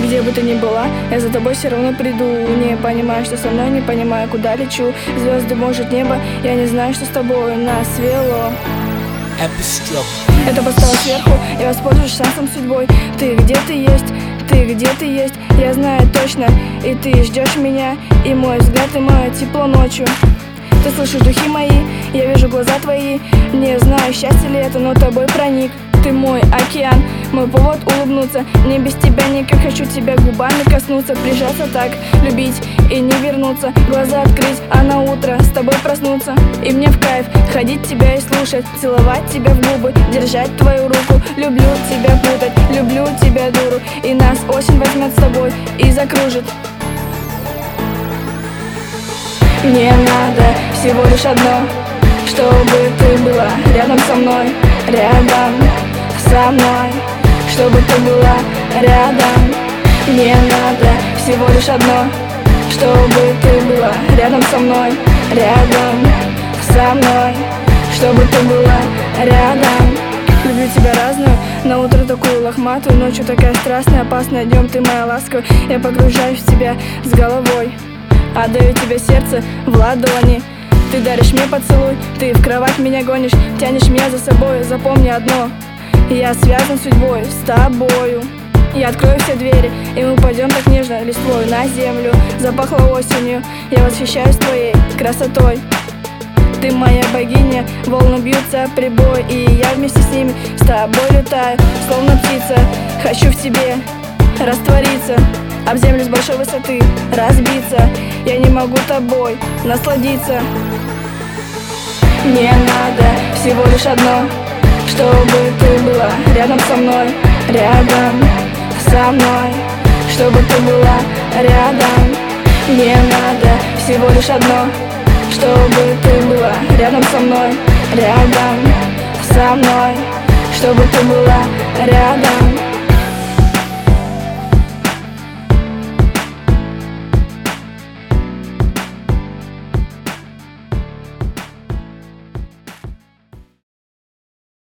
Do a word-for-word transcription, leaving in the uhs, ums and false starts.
Где бы ты ни была, я за тобой все равно приду. Не понимаю, что со мной, не понимаю, куда лечу. Звезды, может, небо, я не знаю, что с тобой нас свело. Это поставил сверху, я воспользуюсь шансом судьбой. Ты где ты есть, ты где ты есть, я знаю точно. И ты ждешь меня, и мой взгляд, и мое тепло ночью. Ты слышишь духи мои, я вижу глаза твои. Не знаю, счастье ли это, но тобой проник. Ты мой океан, мой повод улыбнуться. Мне без тебя никак, хочу тебя губами коснуться. Прижаться так, любить и не вернуться. Глаза открыть, а на утро с тобой проснуться. И мне в кайф ходить тебя и слушать, целовать тебя в губы, держать твою руку. Люблю тебя путать, люблю тебя, дуру. И нас осень возьмет с тобой и закружит. Мне надо всего лишь одно, чтобы ты была рядом со мной, рядом со мной, чтобы ты была рядом. Мне надо всего лишь одно, чтобы ты была рядом со мной, рядом со мной, чтобы ты была рядом. Люблю тебя разную, на утро такую лохматую, ночью такая страстная, опасная, днем ты моя ласка. Я погружаюсь в тебя с головой, отдаю тебе сердце в ладони. Ты даришь мне поцелуй, ты в кровать меня гонишь, тянешь меня за собой. Запомни одно, я связан судьбой с тобою. Я открою все двери, и мы пойдем так нежно листвой на землю. Запахло осенью, я восхищаюсь твоей красотой. Ты моя богиня, волны бьются прибой, и я вместе с ними с тобой летаю, словно птица. Хочу в тебе раствориться, об землю с большой высоты разбиться. Я не могу тобой насладиться. Мне надо всего лишь одно, чтобы ты была рядом со мной, рядом со мной, чтобы ты была рядом. Мне надо всего лишь одно, чтобы ты была рядом со мной, рядом со мной, чтобы ты была рядом.